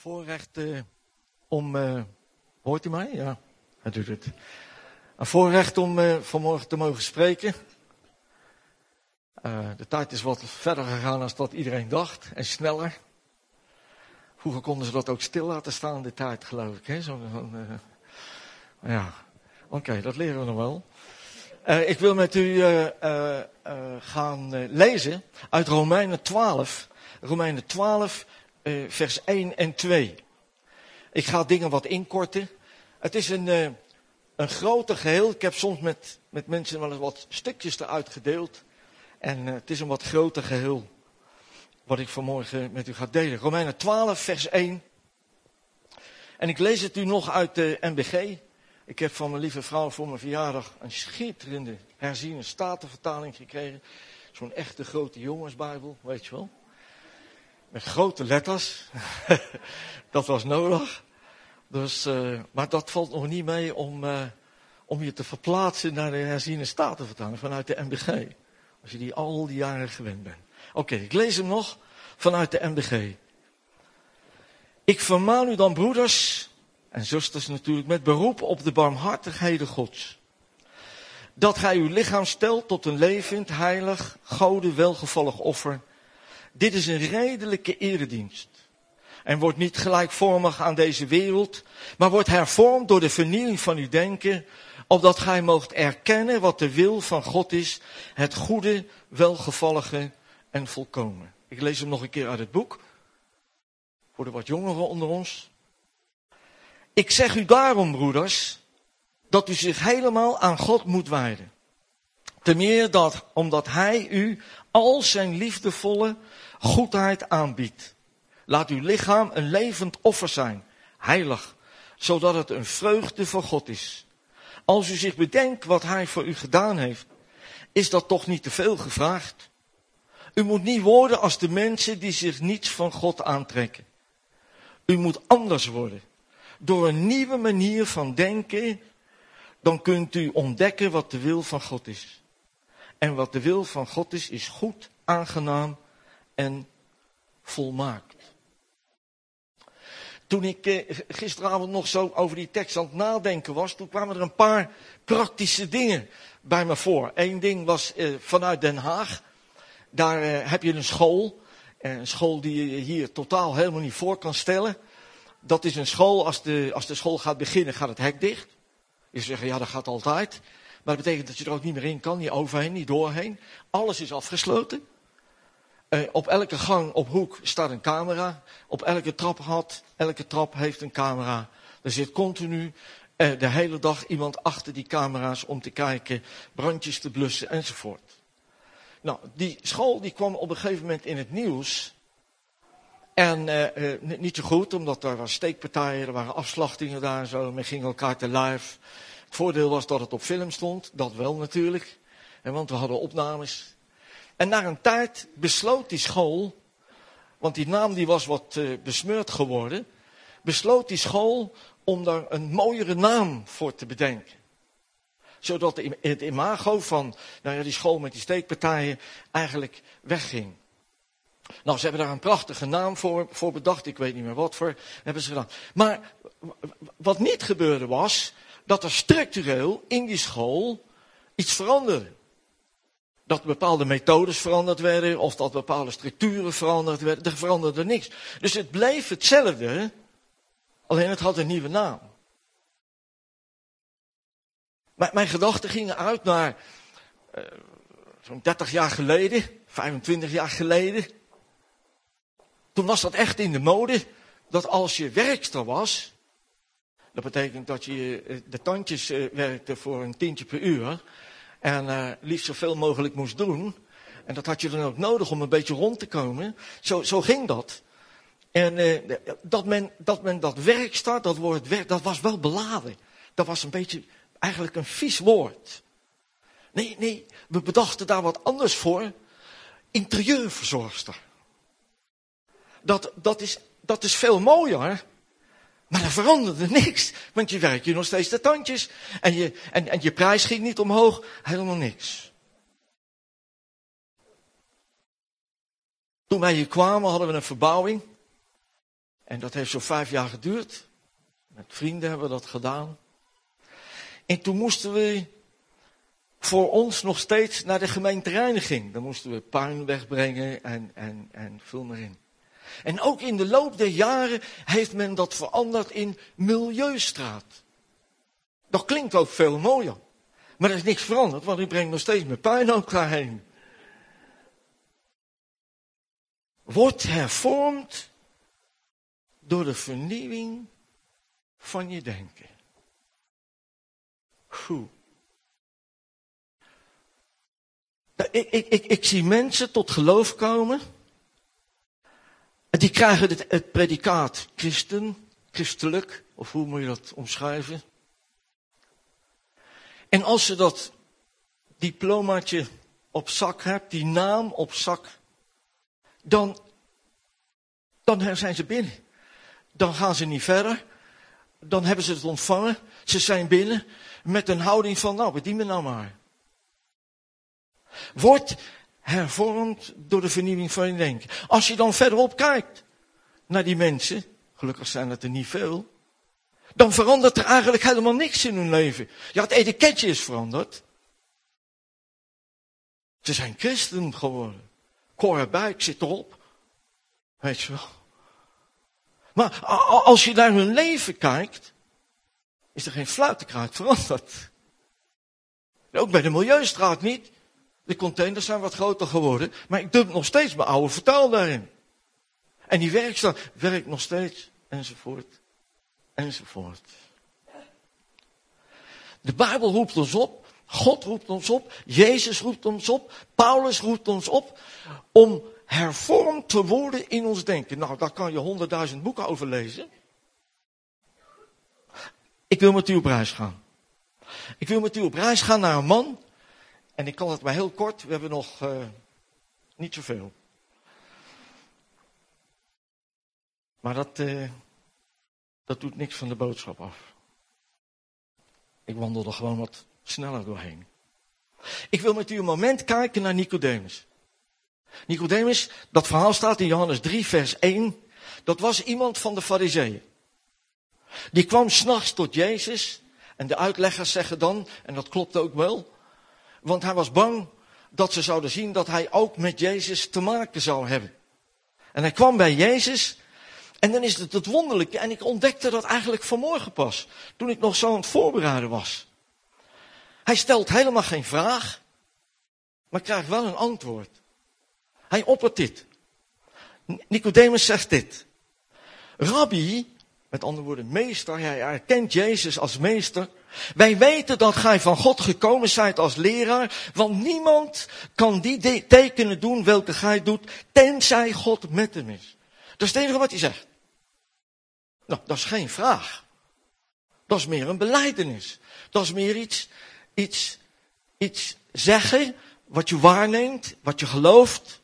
Voorrecht om... hoort u mij? Ja, hij doet het. Een voorrecht om vanmorgen te mogen spreken. De tijd is wat verder gegaan dan dat iedereen dacht. En sneller. Vroeger konden ze dat ook stil laten staan, de tijd, geloof ik. Hè? Ja, oké, dat leren we nog wel. Ik wil met u gaan lezen uit Romeinen 12. Romeinen 12, vers 1 en 2. Ik ga dingen wat inkorten. Het is een groter geheel. Ik heb soms met mensen wel eens wat stukjes eruit gedeeld. En het is een wat groter geheel wat ik vanmorgen met u ga delen. Romeinen 12, vers 1. En ik lees het u nog uit de NBG. Ik heb van mijn lieve vrouw voor mijn verjaardag een schitterende herziene statenvertaling gekregen. Zo'n echte grote jongensbijbel, weet je wel. Met grote letters. Dat was nodig. Dus, maar dat valt nog niet mee om je te verplaatsen naar de herziene statenvertaling vanuit de NBG. Als je die al die jaren gewend bent. Oké, ik lees hem nog vanuit de NBG. Ik vermaan u dan, broeders en zusters natuurlijk, met beroep op de barmhartigheden Gods. Dat gij uw lichaam stelt tot een levend, heilig, Gode welgevallig offer. Dit is een redelijke eredienst. En wordt niet gelijkvormig aan deze wereld, maar wordt hervormd door de vernieuwing van uw denken, opdat gij moogt erkennen wat de wil van God is, het goede, welgevallige en volkomen. Ik lees hem nog een keer uit het boek, voor de wat jongeren onder ons. Ik zeg u daarom, broeders, dat u zich helemaal aan God moet wijden. Ten meer omdat hij u al zijn liefdevolle goedheid aanbiedt. Laat uw lichaam een levend offer zijn, heilig, zodat het een vreugde voor God is. Als u zich bedenkt wat hij voor u gedaan heeft, is dat toch niet te veel gevraagd? U moet niet worden als de mensen die zich niets van God aantrekken. U moet anders worden. Door een nieuwe manier van denken, dan kunt u ontdekken wat de wil van God is. En wat de wil van God is goed, aangenaam en volmaakt. Toen ik gisteravond nog zo over die tekst aan het nadenken was, toen kwamen er een paar praktische dingen bij me voor. Eén ding was vanuit Den Haag. Daar heb je een school. Een school die je hier totaal helemaal niet voor kan stellen. Dat is een school, als de school gaat beginnen, gaat het hek dicht. Je zegt, ja, dat gaat altijd. Maar dat betekent dat je er ook niet meer in kan, niet overheen, niet doorheen. Alles is afgesloten. Op elke gang op hoek staat een camera. Op elke trap heeft een camera. Er zit continu de hele dag iemand achter die camera's om te kijken, brandjes te blussen enzovoort. Nou, die school die kwam op een gegeven moment in het nieuws. En niet zo goed, omdat er waren steekpartijen, er waren afslachtingen daar en zo. Men ging elkaar te lijf. Het voordeel was dat het op film stond, dat wel natuurlijk. Want we hadden opnames. En na een tijd besloot die school, want die naam die was wat besmeurd geworden, besloot die school om daar een mooiere naam voor te bedenken. Zodat het imago van die school met die steekpartijen eigenlijk wegging. Nou, ze hebben daar een prachtige naam voor bedacht, ik weet niet meer wat voor, hebben ze gedaan. Maar wat niet gebeurde was, dat er structureel in die school iets veranderde. Dat bepaalde methodes veranderd werden, of dat bepaalde structuren veranderd werden. Er veranderde niks. Dus het bleef hetzelfde, alleen het had een nieuwe naam. Mijn gedachten gingen uit naar zo'n 30 jaar geleden, 25 jaar geleden. Toen was dat echt in de mode, dat als je werkster was, dat betekent dat je de tandjes werkte voor een tientje per uur, en liefst zoveel mogelijk moest doen. En dat had je dan ook nodig om een beetje rond te komen. Zo ging dat. En dat men dat werk start, dat woord werk, dat was wel beladen. Dat was een beetje eigenlijk een vies woord. Nee, we bedachten daar wat anders voor. Interieurverzorgster. Dat is veel mooier. Maar er veranderde niks. Want je werkt je nog steeds de tandjes. En je prijs ging niet omhoog. Helemaal niks. Toen wij hier kwamen hadden we een verbouwing. En dat heeft zo'n 5 jaar geduurd. Met vrienden hebben we dat gedaan. En toen moesten we voor ons nog steeds naar de gemeentereiniging. Dan moesten we puin wegbrengen en vul maar in. En ook in de loop der jaren heeft men dat veranderd in Milieustraat. Dat klinkt ook veel mooier. Maar er is niks veranderd, want ik breng nog steeds mijn puin ook daarheen. Wordt hervormd door de vernieuwing van je denken. Goed. Ik zie mensen tot geloof komen. En die krijgen het predicaat christen, christelijk, of hoe moet je dat omschrijven? En als ze dat diplomaatje op zak hebt, die naam op zak, dan zijn ze binnen. Dan gaan ze niet verder. Dan hebben ze het ontvangen. Ze zijn binnen met een houding van, nou, bedien me nou maar. Wordt hervormd door de vernieuwing van je denken. Als je dan verderop kijkt naar die mensen, gelukkig zijn het er niet veel, dan verandert er eigenlijk helemaal niks in hun leven. Ja, het etiketje is veranderd. Ze zijn christen geworden. Ik hoor erbij, ik zit erop. Weet je wel. Maar als je naar hun leven kijkt, is er geen fluitenkruid veranderd. Ook bij de Milieustraat niet. De containers zijn wat groter geworden, maar ik dump nog steeds mijn oude vertaal daarin. En die werkster werkt nog steeds, enzovoort, enzovoort. De Bijbel roept ons op, God roept ons op, Jezus roept ons op, Paulus roept ons op om hervormd te worden in ons denken. Nou, daar kan je 100.000 boeken over lezen. Ik wil met u op reis gaan. Ik wil met u op reis gaan naar een man. En ik kan het maar heel kort, we hebben nog niet zoveel. Maar dat doet niks van de boodschap af. Ik wandel er gewoon wat sneller doorheen. Ik wil met u een moment kijken naar Nicodemus. Nicodemus, dat verhaal staat in Johannes 3 vers 1. Dat was iemand van de Farizeeën. Die kwam 's nachts tot Jezus. En de uitleggers zeggen dan, en dat klopt ook wel, want hij was bang dat ze zouden zien dat hij ook met Jezus te maken zou hebben. En hij kwam bij Jezus. En dan is het wonderlijke. En ik ontdekte dat eigenlijk vanmorgen pas. Toen ik nog zo aan het voorbereiden was. Hij stelt helemaal geen vraag. Maar krijgt wel een antwoord. Hij oppert dit. Nicodemus zegt dit. Rabbi, met andere woorden meester. Hij erkent Jezus als meester. Wij weten dat gij van God gekomen zijt als leraar, want niemand kan die tekenen doen welke gij doet, tenzij God met hem is. Dat is het enige wat hij zegt. Nou, dat is geen vraag. Dat is meer een belijdenis. Dat is meer iets zeggen, wat je waarneemt, wat je gelooft.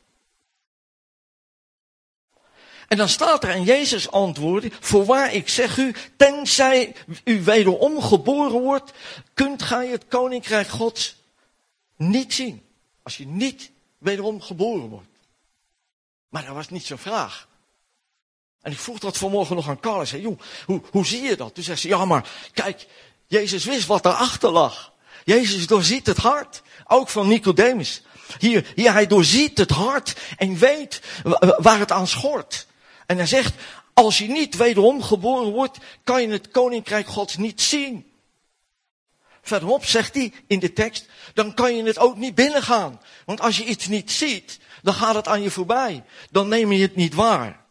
En dan staat er en Jezus antwoordde, voorwaar ik zeg u, tenzij u wederom geboren wordt, kunt gij het koninkrijk Gods niet zien. Als je niet wederom geboren wordt. Maar dat was niet zo'n vraag. En ik vroeg dat vanmorgen nog aan Carl. Ik zei, hoe zie je dat? Toen zei ze, ja maar, kijk, Jezus wist wat daarachter lag. Jezus doorziet het hart, ook van Nicodemus. Hier, hij doorziet het hart en weet waar het aan schort. En hij zegt, als je niet wederom geboren wordt, kan je het koninkrijk Gods niet zien. Verderop zegt hij in de tekst, dan kan je het ook niet binnengaan. Want als je iets niet ziet, dan gaat het aan je voorbij. Dan neem je het niet waar.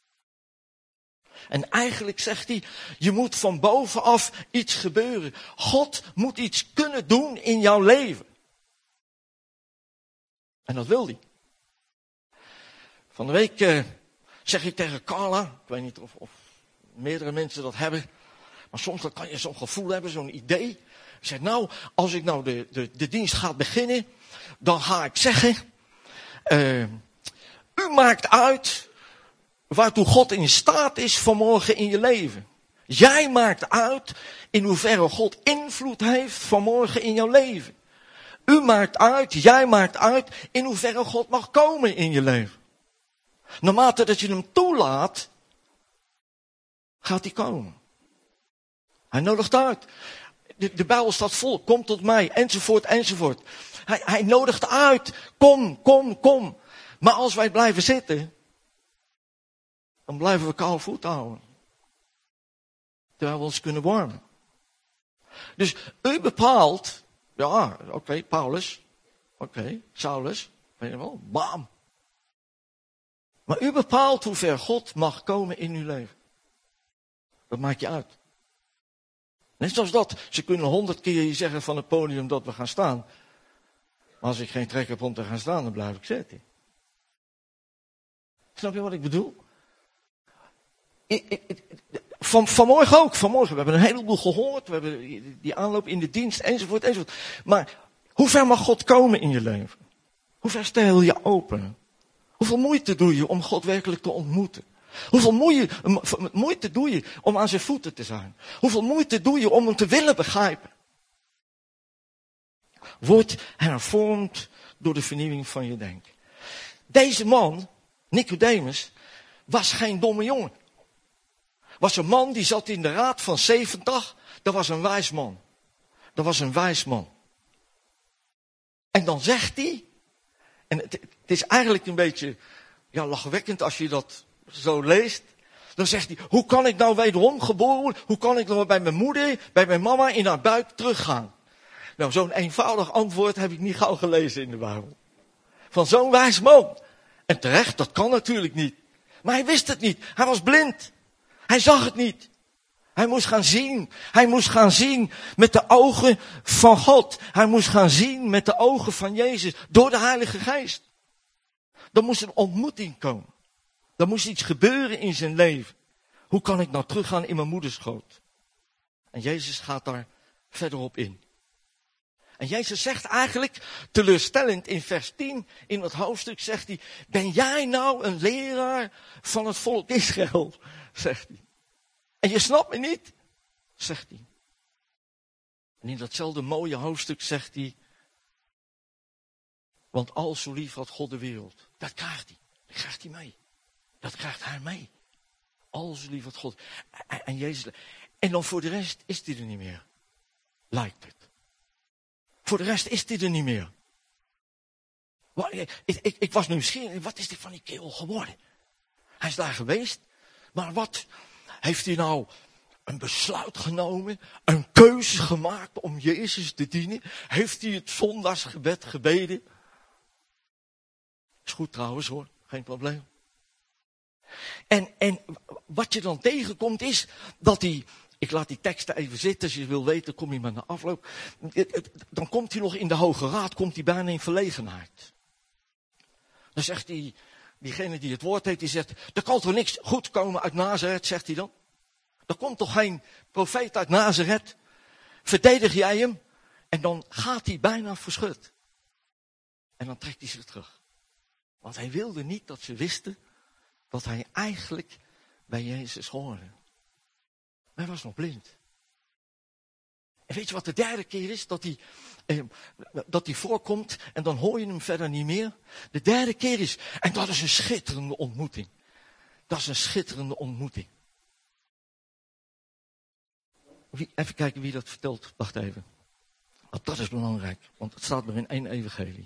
En eigenlijk zegt hij, je moet van bovenaf iets gebeuren. God moet iets kunnen doen in jouw leven. En dat wil hij. Van de week zeg ik tegen Carla, ik weet niet of meerdere mensen dat hebben, maar soms dan kan je zo'n gevoel hebben, zo'n idee. Ik zeg, nou, als ik nou de dienst ga beginnen, dan ga ik zeggen, u maakt uit waartoe God in staat is vanmorgen in je leven. Jij maakt uit in hoeverre God invloed heeft vanmorgen in jouw leven. U maakt uit, jij maakt uit in hoeverre God mag komen in je leven. Naarmate dat je hem toelaat, gaat hij komen. Hij nodigt uit. De Bijbel staat vol. Kom tot mij. Enzovoort, enzovoort. Hij nodigt uit. Kom, kom, kom. Maar als wij blijven zitten, dan blijven we koude voet houden. Terwijl we ons kunnen warmen. Dus u bepaalt, ja, oké, Paulus, oké, Saulus, weet je wel, bam. Maar u bepaalt hoe ver God mag komen in uw leven. Dat maakt je uit. Net zoals dat, ze kunnen 100 keer je zeggen van het podium dat we gaan staan. Maar als ik geen trek heb om te gaan staan, dan blijf ik zitten. Snap je wat ik bedoel? Vanmorgen ook, vanmorgen. We hebben een heleboel gehoord. We hebben die aanloop in de dienst, enzovoort, enzovoort. Maar hoe ver mag God komen in je leven? Hoe ver stel je open? Hoeveel moeite doe je om God werkelijk te ontmoeten? Hoeveel moeite doe je om aan zijn voeten te zijn? Hoeveel moeite doe je om hem te willen begrijpen? Word hervormd door de vernieuwing van je denken. Deze man, Nicodemus, was geen domme jongen. Was een man die zat in de raad van 70. Dat was een wijs man. Dat was een wijs man. En dan zegt hij, en het is eigenlijk een beetje lachwekkend als je dat zo leest. Dan zegt hij, hoe kan ik nou wederom geboren worden? Hoe kan ik nou bij mijn moeder, bij mijn mama in haar buik teruggaan? Nou, zo'n eenvoudig antwoord heb ik niet gauw gelezen in de Bijbel. Van zo'n wijs man. En terecht, dat kan natuurlijk niet. Maar hij wist het niet. Hij was blind. Hij zag het niet. Hij moest gaan zien. Hij moest gaan zien met de ogen van God. Hij moest gaan zien met de ogen van Jezus. Door de Heilige Geest. Er moest een ontmoeting komen. Er moest iets gebeuren in zijn leven. Hoe kan ik nou teruggaan in mijn moederschoot? En Jezus gaat daar verder op in. En Jezus zegt eigenlijk, teleurstellend in vers 10, in het hoofdstuk zegt hij, ben jij nou een leraar van het volk Israël? Zegt hij. En je snapt me niet? Zegt hij. En in datzelfde mooie hoofdstuk zegt hij, want al zo lief had God de wereld. Dat krijgt hij. Dat krijgt hij mee. Dat krijgt hij mee. Al zo lief had God. En Jezus. En dan voor de rest is hij er niet meer. Lijkt het. Voor de rest is hij er niet meer. Ik was nieuwsgierig. Wat is dit van die kerel geworden? Hij is daar geweest. Maar wat heeft hij nou een besluit genomen? Een keuze gemaakt om Jezus te dienen? Heeft hij het zondagsgebed gebeden? Is goed trouwens hoor. Geen probleem. En wat je dan tegenkomt is dat hij... Ik laat die teksten even zitten, als je wil weten, kom je maar na afloop. Dan komt hij nog in de Hoge Raad, komt hij bijna in verlegenheid. Dan zegt hij, diegene die het woord heeft, die zegt, er kan toch niks goed komen uit Nazareth, zegt hij dan. Er komt toch geen profeet uit Nazareth? Verdedig jij hem? En dan gaat hij bijna verschut. En dan trekt hij zich terug. Want hij wilde niet dat ze wisten dat hij eigenlijk bij Jezus hoorde. Maar hij was nog blind. En weet je wat de derde keer is? Dat hij voorkomt en dan hoor je hem verder niet meer. De derde keer is, en dat is een schitterende ontmoeting. Dat is een schitterende ontmoeting. Even kijken wie dat vertelt. Wacht even. Want dat is belangrijk, want het staat maar in 1 evangelie.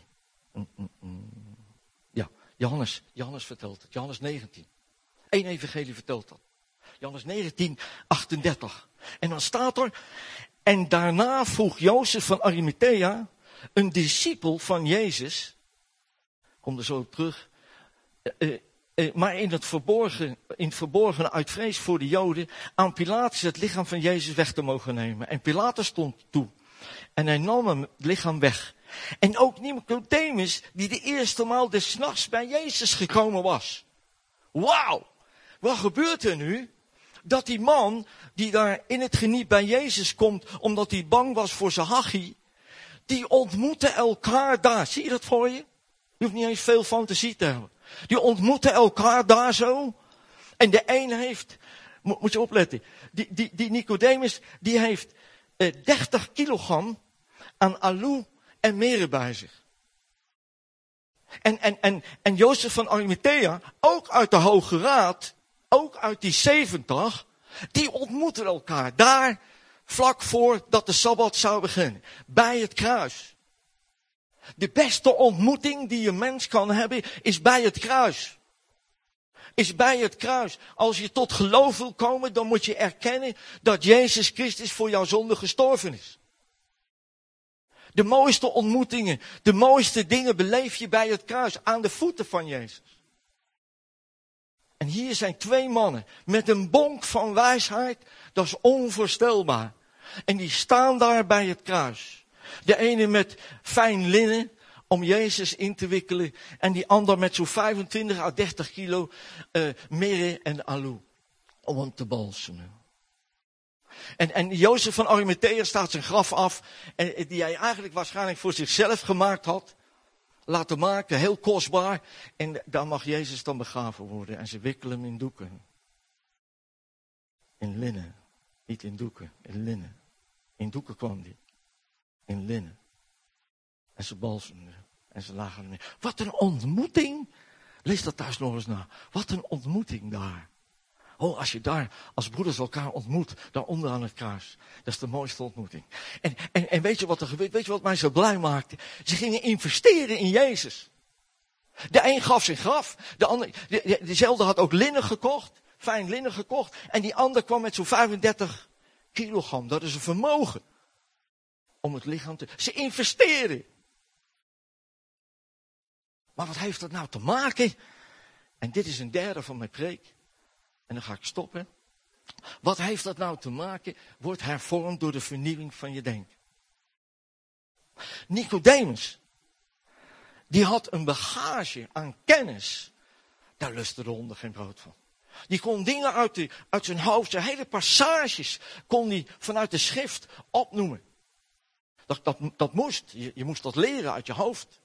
Ja, Johannes vertelt het. Johannes 19. 1 evangelie vertelt dat. Johannes 19, 38. En dan staat er, en daarna vroeg Jozef van Arimathea, een discipel van Jezus, kom er zo op terug, maar in het verborgen uit vrees voor de Joden, aan Pilatus het lichaam van Jezus weg te mogen nemen. En Pilatus stond toe. En hij nam hem het lichaam weg. En ook Nicodemus, die de eerste maal des nachts bij Jezus gekomen was. Wauw! Wat gebeurt er nu? Dat die man, die daar in het geniet bij Jezus komt, omdat hij bang was voor zijn hachie, die ontmoeten elkaar daar. Zie je dat voor je? Je hoeft niet eens veel fantasie te hebben. Die ontmoeten elkaar daar zo. En de een heeft, moet je opletten, die Nicodemus, die heeft 30 kilogram aan aloe en meren bij zich. En Jozef van Arimathea, ook uit de Hoge Raad, ook uit die 70, Die ontmoeten elkaar daar, vlak voordat de Sabbat zou beginnen. Bij het kruis. De beste ontmoeting die een mens kan hebben, is bij het kruis. Is bij het kruis. Als je tot geloof wil komen, dan moet je erkennen dat Jezus Christus voor jouw zonde gestorven is. De mooiste ontmoetingen, de mooiste dingen beleef je bij het kruis, aan de voeten van Jezus. En hier zijn twee mannen met een bonk van wijsheid, dat is onvoorstelbaar. En die staan daar bij het kruis. De ene met fijn linnen om Jezus in te wikkelen. En die ander met zo'n 25 à 30 kilo mirre en aloe om hem te balsemen. En Jozef van Arimathea staat zijn graf af, en die hij eigenlijk waarschijnlijk voor zichzelf gemaakt had. Laten maken, heel kostbaar. En daar mag Jezus dan begraven worden. En ze wikkelen hem in doeken. In linnen. Niet in doeken, in linnen. In doeken kwam die. In linnen. En ze balsemden. En ze lagen er neer. Wat een ontmoeting. Lees dat thuis nog eens na. Wat een ontmoeting daar. Oh, als je daar als broeders elkaar ontmoet, daar onderaan het kruis. Dat is de mooiste ontmoeting. En weet je wat er gebeurt? Weet je wat mij zo blij maakte? Ze gingen investeren in Jezus. De een gaf zijn graf. De ander, dezelfde had ook linnen gekocht. Fijn linnen gekocht. En die ander kwam met zo'n 35 kilogram. Dat is een vermogen. Om het lichaam te... Ze investeren. Maar wat heeft dat nou te maken? En dit is een derde van mijn preek. En dan ga ik stoppen. Wat heeft dat nou te maken? Wordt hervormd door de vernieuwing van je denken. Nicodemus, die had een bagage aan kennis. Daar lustte de honden geen brood van. Die kon dingen uit zijn hoofd, zijn hele passages, kon die vanuit de schrift opnoemen. Dat moest. Je moest dat leren uit je hoofd.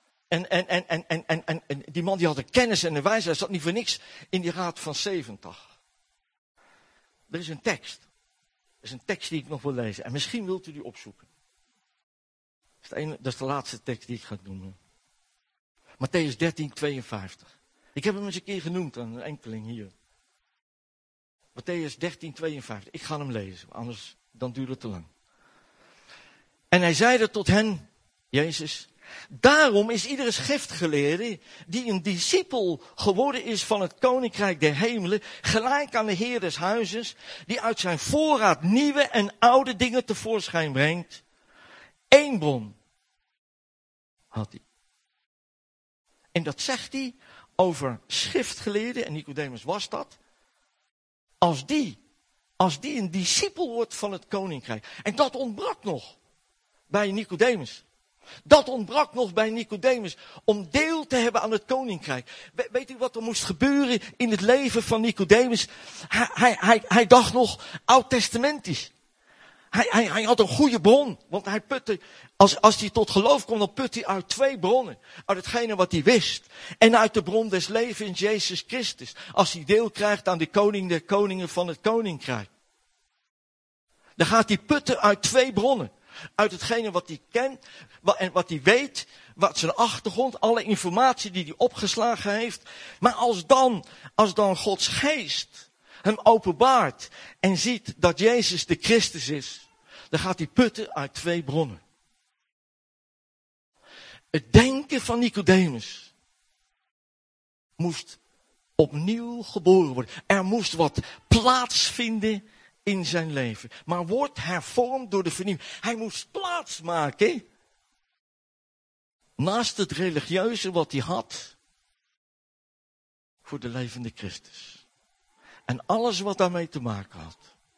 En die man die had de kennis en de wijsheid, zat niet voor niks in die raad van 70. Er is een tekst. Er is een tekst die ik nog wil lezen. En misschien wilt u die opzoeken. Dat is de laatste tekst die ik ga noemen. Mattheüs 13, 52. Ik heb hem eens een keer genoemd aan een enkeling hier. Mattheüs 13, 52. Ik ga hem lezen, anders dan duurt het te lang. En hij zeide tot hen, Jezus... Daarom is iedere schriftgeleerde die een discipel geworden is van het koninkrijk der hemelen, gelijk aan de Heer des huizes, die uit zijn voorraad nieuwe en oude dingen tevoorschijn brengt. Eén bron had hij. En dat zegt hij over schriftgeleerden, en Nicodemus was dat, als die een discipel wordt van het koninkrijk. En dat ontbrak nog bij Nicodemus. Dat ontbrak nog bij Nicodemus, om deel te hebben aan het koninkrijk. Weet u wat er moest gebeuren in het leven van Nicodemus? Hij dacht nog oud-testamentisch. Hij had een goede bron, want hij putte, als hij tot geloof kwam, dan putte hij uit twee bronnen. Uit hetgene wat hij wist. En uit de bron des levens, Jezus Christus. Als hij deel krijgt aan de koning der koningen van het koninkrijk. Dan gaat hij putten uit twee bronnen. Uit hetgene wat hij kent en wat hij weet, wat zijn achtergrond, alle informatie die hij opgeslagen heeft. Maar als dan Gods geest hem openbaart en ziet dat Jezus de Christus is, dan gaat hij putten uit twee bronnen. Het denken van Nicodemus moest opnieuw geboren worden. Er moest wat plaatsvinden in zijn leven. Maar wordt hervormd door de vernieuwing. Hij moest plaats maken. Naast het religieuze wat hij had. Voor de levende Christus. En alles wat daarmee te maken had.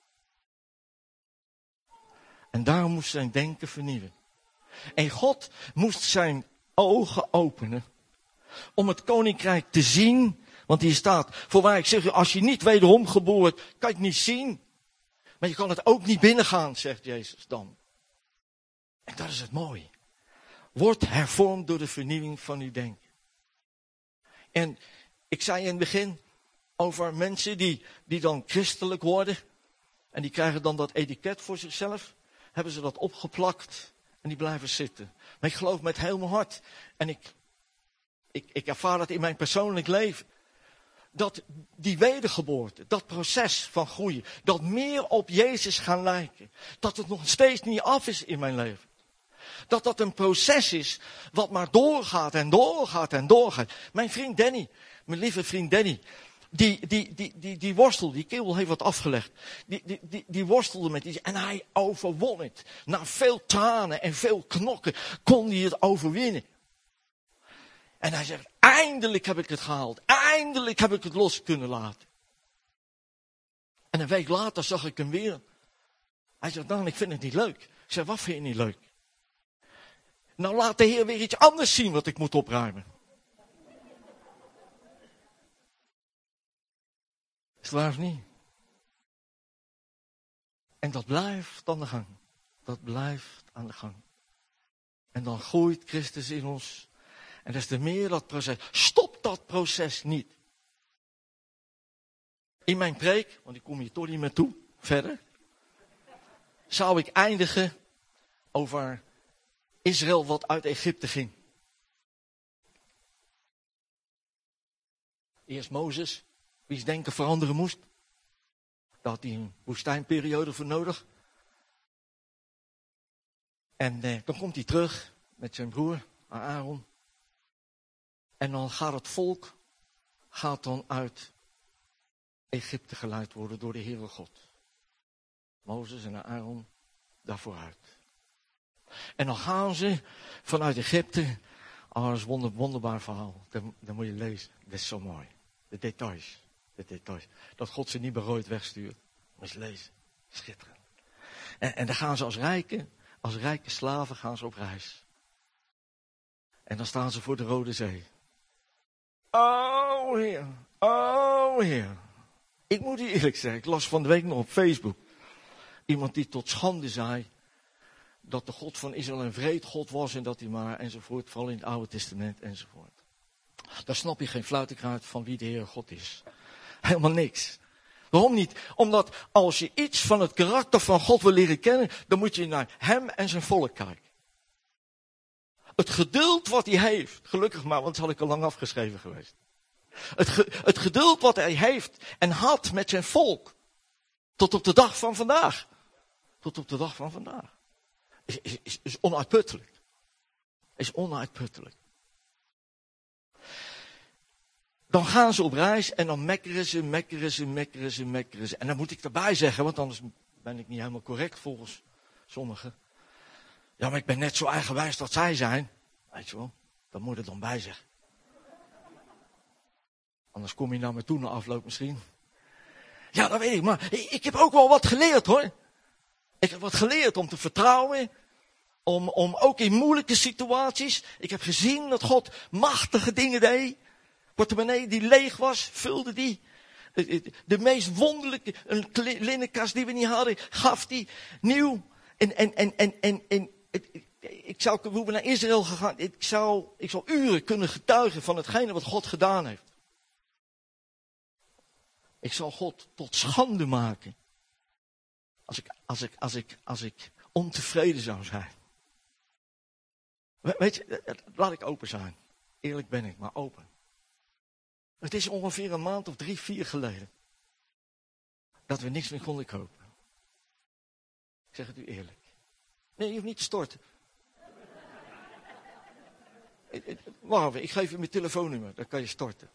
En daarom moest zijn denken vernieuwen. En God moest zijn ogen openen. Om het koninkrijk te zien. Want hier staat, voorwaar ik zeg u, als je niet wederom geboren, kan je het niet zien. Maar je kan het ook niet binnengaan, zegt Jezus dan. En dat is het mooie. Word hervormd door de vernieuwing van uw denken. En ik zei in het begin over mensen die dan christelijk worden. En die krijgen dan dat etiket voor zichzelf. Hebben ze dat opgeplakt en die blijven zitten. Maar ik geloof met heel mijn hart. En ik ervaar dat in mijn persoonlijk leven. dat die wedergeboorte, dat proces van groeien, dat meer op Jezus gaan lijken, dat het nog steeds niet af is in mijn leven. Dat dat een proces is wat maar doorgaat en doorgaat en doorgaat. Mijn vriend Danny, mijn lieve vriend Danny, die worstelde, die kerel heeft wat afgelegd. Die worstelde met iets en hij overwon het. Na veel tranen en veel knokken kon hij het overwinnen. En hij zegt, eindelijk heb ik het gehaald. Eindelijk heb ik het los kunnen laten. En een week later zag ik hem weer. Hij zegt, Dan, ik vind het niet leuk. Ik zeg, wat vind je niet leuk? Nou, laat de Heer weer iets anders zien wat ik moet opruimen. Is het waar of niet? En dat blijft aan de gang. Dat blijft aan de gang. En dan groeit Christus in ons. En des te meer dat proces. Stop dat proces niet. In mijn preek, want ik kom hier toch niet meer toe, verder. Zou ik eindigen over Israël wat uit Egypte ging. Eerst Mozes, wie is denken veranderen moest. Daar had hij een woestijnperiode voor nodig. En dan komt hij terug met zijn broer Aaron. En dan gaat het volk dan uit Egypte geleid worden door de Heere God. Mozes en Aaron daarvoor uit. En dan gaan ze vanuit Egypte. Oh, dat is een wonderbaar verhaal. Dat moet je lezen. Dat is zo mooi. De details. Dat God ze niet berooid wegstuurt. Moet je lezen. Schitterend. En dan gaan ze als rijke slaven gaan ze op reis. En dan staan ze voor de Rode Zee. Oh Heer. Ik moet u eerlijk zeggen, ik las van de week nog op Facebook. Iemand die tot schande zei dat de God van Israël een wreed God was en dat hij maar enzovoort, vooral in het Oude Testament enzovoort. Daar snap je geen fluitenkruid van wie de Heere God is. Helemaal niks. Waarom niet? Omdat als je iets van het karakter van God wil leren kennen, dan moet je naar hem en zijn volk kijken. Het geduld wat hij heeft, gelukkig maar, want dat had ik al lang afgeschreven geweest. Het geduld wat hij heeft en had met zijn volk, tot op de dag van vandaag. Tot op de dag van vandaag. Is onuitputtelijk. Is onuitputtelijk. Dan gaan ze op reis en dan mekkeren ze. En dan moet ik erbij zeggen, want anders ben ik niet helemaal correct volgens sommigen. Ja, maar ik ben net zo eigenwijs dat zij zijn. Weet je wel, dat moet er dan bij zeggen. Anders kom je naar me toe na afloop misschien. Ja, dat weet ik, maar ik heb ook wel wat geleerd hoor. Ik heb wat geleerd om te vertrouwen. Om ook in moeilijke situaties. Ik heb gezien dat God machtige dingen deed. Portemonnee die leeg was, vulde die. De meest wonderlijke, een linnenkast die we niet hadden, gaf die nieuw. Hoe we naar Israël gegaan, ik zou uren kunnen getuigen van hetgene wat God gedaan heeft. Ik zal God tot schande maken. Als ik ontevreden zou zijn. Weet je, laat ik open zijn. Eerlijk ben ik, maar open. Het is ongeveer een maand of 3, 4 geleden. Dat we niks meer konden kopen. Ik zeg het u eerlijk. Nee, je hoeft niet te storten. Wacht even, ik geef je mijn telefoonnummer, dan kan je storten.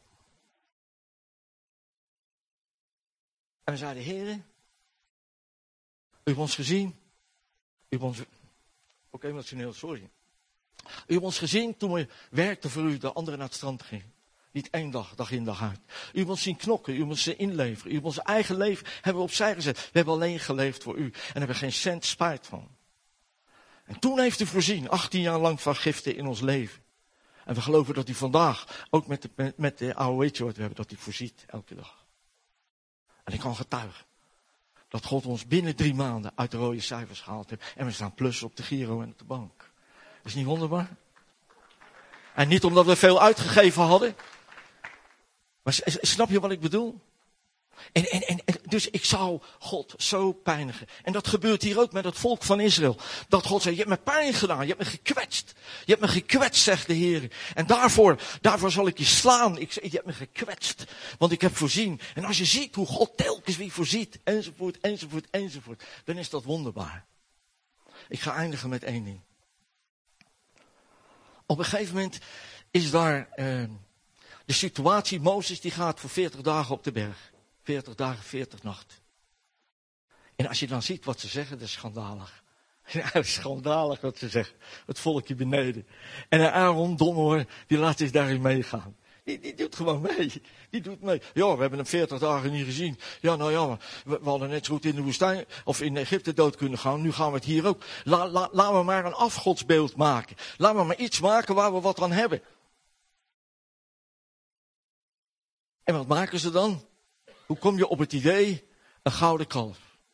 En we zeiden, heren, u hebt ons gezien. U hebt ons, ook emotioneel, sorry. U hebt ons gezien toen we werkten voor u, de anderen naar het strand gingen. Niet 1 dag, dag in dag uit. U hebt ons zien knokken, u hebt ons inleveren. U hebt ons eigen leven hebben we opzij gezet. We hebben alleen geleefd voor u en hebben geen cent spijt van. En toen heeft u voorzien, 18 jaar lang van giften in ons leven. En we geloven dat u vandaag, ook met de AOE wat we hebben, dat u voorziet elke dag. En ik kan getuigen dat God ons binnen 3 maanden uit de rode cijfers gehaald heeft. En we staan plus op de Giro en op de bank. Is niet wonderbaar? En niet omdat we veel uitgegeven hadden. Maar snap je wat ik bedoel? En Dus ik zou God zo pijnigen. En dat gebeurt hier ook met het volk van Israël. Dat God zei, je hebt me pijn gedaan, je hebt me gekwetst. Je hebt me gekwetst, zegt de Heer. En daarvoor zal ik je slaan. Je hebt me gekwetst, want ik heb voorzien. En als je ziet hoe God telkens weer voorziet, enzovoort, enzovoort, enzovoort, dan is dat wonderbaar. Ik ga eindigen met één ding. Op een gegeven moment is daar de situatie, Mozes die gaat voor 40 dagen op de berg. 40 dagen, 40 nachten. En als je dan ziet wat ze zeggen, dat is schandalig. Ja, dat is schandalig wat ze zeggen. Het volkje beneden. En Aaron, dom hoor, die laat zich daarin meegaan. Die doet gewoon mee. Die doet mee. Ja, we hebben hem 40 dagen niet gezien. Ja, nou ja, we hadden net zo goed in de woestijn of in Egypte dood kunnen gaan. Nu gaan we het hier ook. Laten we maar een afgodsbeeld maken. Laten we maar iets maken waar we wat aan hebben. En wat maken ze dan? Hoe kom je op het idee? Een gouden kalf.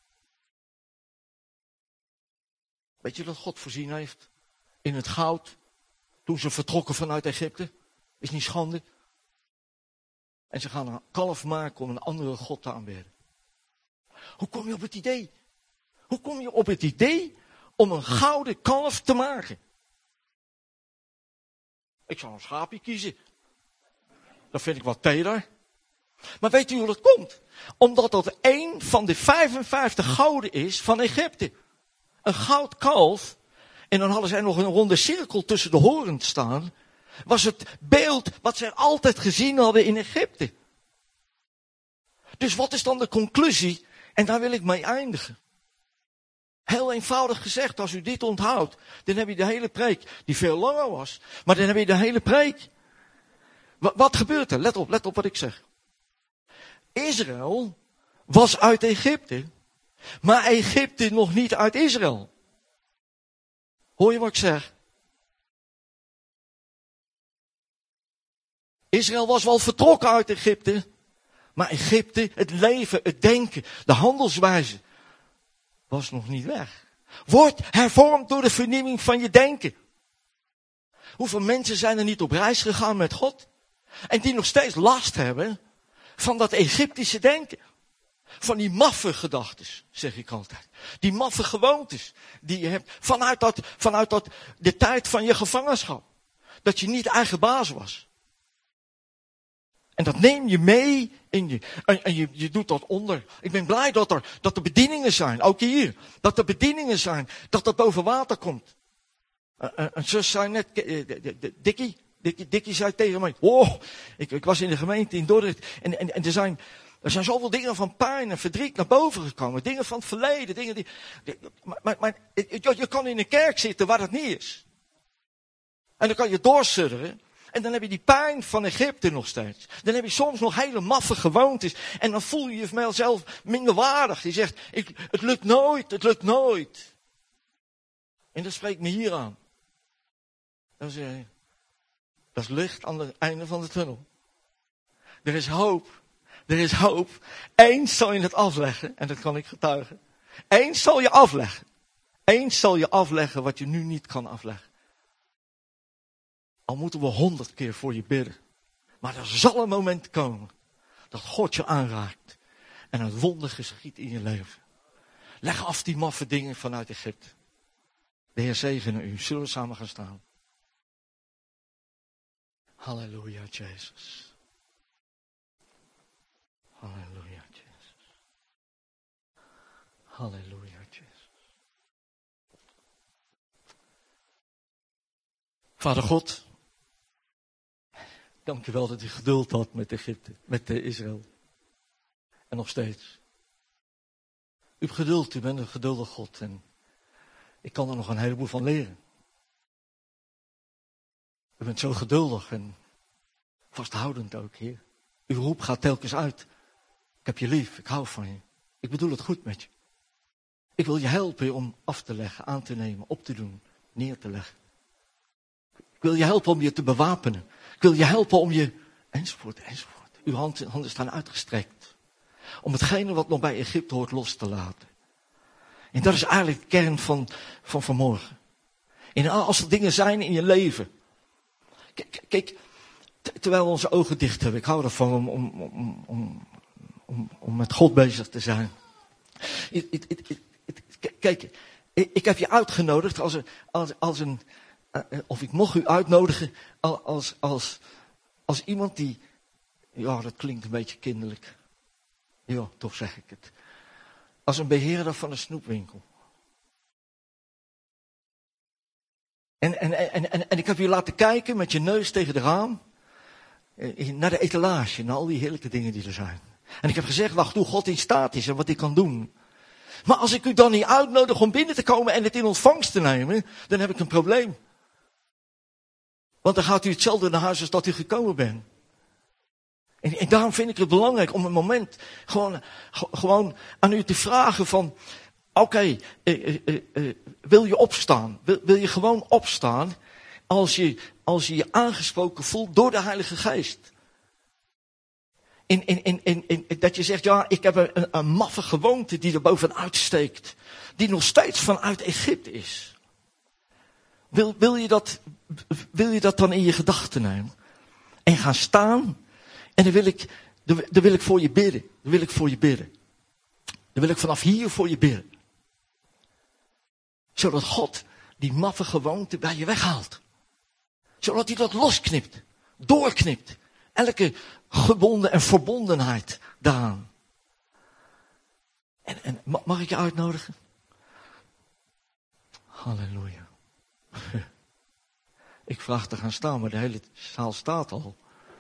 Weet je dat God voorzien heeft? In het goud. Toen ze vertrokken vanuit Egypte. Is niet schande. En ze gaan een kalf maken om een andere God te aanbidden. Hoe kom je op het idee? Hoe kom je op het idee om een gouden kalf te maken? Ik zou een schaapje kiezen. Dat vind ik wat teder. Maar weet u hoe dat komt? Omdat dat een van de 55 gouden is van Egypte. Een goud kalf. En dan hadden zij nog een ronde cirkel tussen de horens staan. Was het beeld wat zij altijd gezien hadden in Egypte. Dus wat is dan de conclusie? En daar wil ik mee eindigen. Heel eenvoudig gezegd, als u dit onthoudt, dan heb je de hele preek, die veel langer was, maar dan heb je de hele preek. Wat gebeurt er? Let op wat ik zeg. Israël was uit Egypte, maar Egypte nog niet uit Israël. Hoor je wat ik zeg? Israël was wel vertrokken uit Egypte, maar Egypte, het leven, het denken, de handelswijze, was nog niet weg. Wordt hervormd door de vernieuwing van je denken. Hoeveel mensen zijn er niet op reis gegaan met God? En die nog steeds last hebben van dat Egyptische denken. Van die maffe gedachtes, zeg ik altijd. Die maffe gewoontes die je hebt vanuit de tijd van je gevangenschap. Dat je niet eigen baas was. En dat neem je mee in je. En je doet dat onder. Ik ben blij dat er bedieningen zijn, ook hier. Dat er bedieningen zijn, dat boven water komt. Een zus zei net, Dikkie zei tegen mij, oh, ik was in de gemeente in Dordrecht. En er zijn zoveel dingen van pijn en verdriet naar boven gekomen. Dingen van het verleden, dingen die. Maar je kan in een kerk zitten waar dat niet is. En dan kan je doorsudderen. En dan heb je die pijn van Egypte nog steeds. Dan heb je soms nog hele maffe gewoontes. En dan voel je jezelf minderwaardig. Je zegt, het lukt nooit, het lukt nooit. En dat spreekt me hier aan. Dan zeg je, dat is licht aan het einde van de tunnel. Er is hoop. Er is hoop. Eens zal je het afleggen. En dat kan ik getuigen. Eens zal je afleggen. Eens zal je afleggen wat je nu niet kan afleggen. Al moeten we 100 keer voor je bidden. Maar er zal een moment komen. Dat God je aanraakt. En een wonder geschiet in je leven. Leg af die maffe dingen vanuit Egypte. De Heer zegene u. Zullen we samen gaan staan? Halleluja, Jezus. Halleluja, Jezus. Halleluja, Jezus. Vader God, dank u wel dat u geduld had met Egypte, met Israël. En nog steeds. U hebt geduld, u bent een geduldig God en ik kan er nog een heleboel van leren. U bent zo geduldig en vasthoudend ook, Heer. Uw roep gaat telkens uit. Ik heb je lief, ik hou van je. Ik bedoel het goed met je. Ik wil je helpen om af te leggen, aan te nemen, op te doen, neer te leggen. Ik wil je helpen om je te bewapenen. Ik wil je helpen om je, enzovoort, enzovoort. Uw handen staan uitgestrekt. Om hetgene wat nog bij Egypte hoort los te laten. En dat is eigenlijk de kern van vanmorgen. En als er dingen zijn in je leven. Kijk, terwijl we onze ogen dicht hebben. Ik hou ervan om om met God bezig te zijn. Kijk, ik heb je uitgenodigd als een, of ik mocht u uitnodigen als iemand die, ja, dat klinkt een beetje kinderlijk. Ja, toch zeg ik het. Als een beheerder van een snoepwinkel. En ik heb je laten kijken met je neus tegen de raam. Naar de etalage, naar al die heerlijke dingen die er zijn. En ik heb gezegd, wacht hoe God in staat is en wat hij kan doen. Maar als ik u dan niet uitnodig om binnen te komen en het in ontvangst te nemen, dan heb ik een probleem. Want dan gaat u hetzelfde naar huis als dat u gekomen bent. En daarom vind ik het belangrijk om een moment gewoon aan u te vragen van, oké, wil je opstaan? Wil je gewoon opstaan als je je aangesproken voelt door de Heilige Geest? Dat je zegt, ja, ik heb een maffe gewoonte die er bovenuit steekt. Die nog steeds vanuit Egypte is. Wil je dat dan in je gedachten nemen? En gaan staan. En dan wil ik voor je bidden. Dan wil ik vanaf hier voor je bidden. Zodat God die maffe gewoonte bij je weghaalt. Zodat hij dat losknipt. Doorknipt. Elke gebonden en verbondenheid daaraan. En mag ik je uitnodigen? Halleluja. Ik vraag te gaan staan, maar de hele zaal staat al.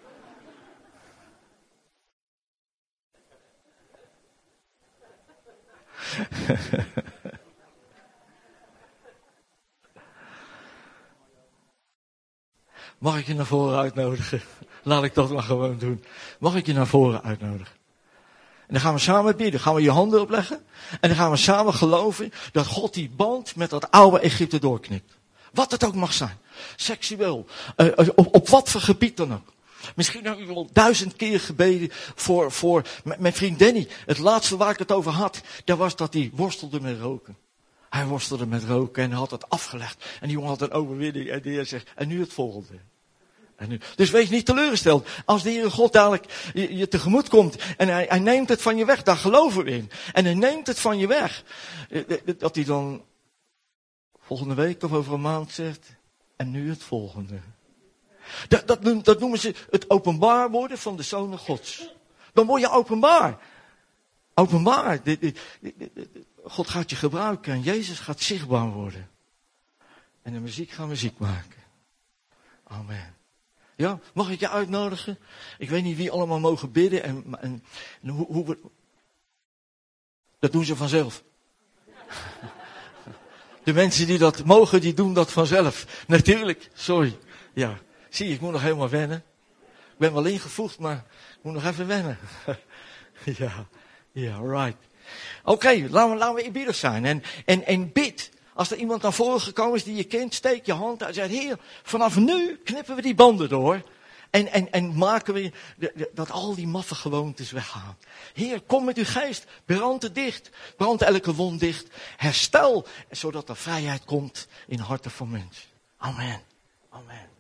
Mag ik je naar voren uitnodigen? Laat ik dat maar gewoon doen. Mag ik je naar voren uitnodigen? En dan gaan we samen bidden. Gaan we je handen opleggen. En dan gaan we samen geloven dat God die band met dat oude Egypte doorknipt. Wat het ook mag zijn. Seksueel. Op wat voor gebied dan ook. Misschien heb ik wel 1000 keer gebeden voor mijn vriend Danny. Het laatste waar ik het over had, dat was dat hij worstelde met roken. Hij worstelde met roken en hij had het afgelegd. En die jongen had een overwinning. En de Heer zegt, en nu het volgende. Dus wees niet teleurgesteld. Als de Heere God dadelijk je tegemoet komt en hij neemt het van je weg, daar geloven we in. En hij neemt het van je weg. Dat hij dan volgende week of over een maand zegt, en nu het volgende. Dat noemen ze het openbaar worden van de Zonen Gods. Dan word je openbaar. Openbaar. God gaat je gebruiken en Jezus gaat zichtbaar worden. En de muziek gaat muziek maken. Amen. Ja, mag ik je uitnodigen? Ik weet niet wie allemaal mogen bidden en hoe we... Dat doen ze vanzelf. De mensen die dat mogen, die doen dat vanzelf. Natuurlijk, sorry. Ja, zie je, ik moet nog helemaal wennen. Ik ben wel ingevoegd, maar ik moet nog even wennen. Ja, right. Oké, laten we eerbiedig zijn en bid. Als er iemand naar voren gekomen is die je kent, steek je hand uit en zeg, Heer, vanaf nu knippen we die banden door. En maken we dat al die maffe gewoontes weggaan. Heer, kom met uw geest, brand het dicht, brand elke wond dicht. Herstel, zodat er vrijheid komt in harten van mensen. Amen. Amen.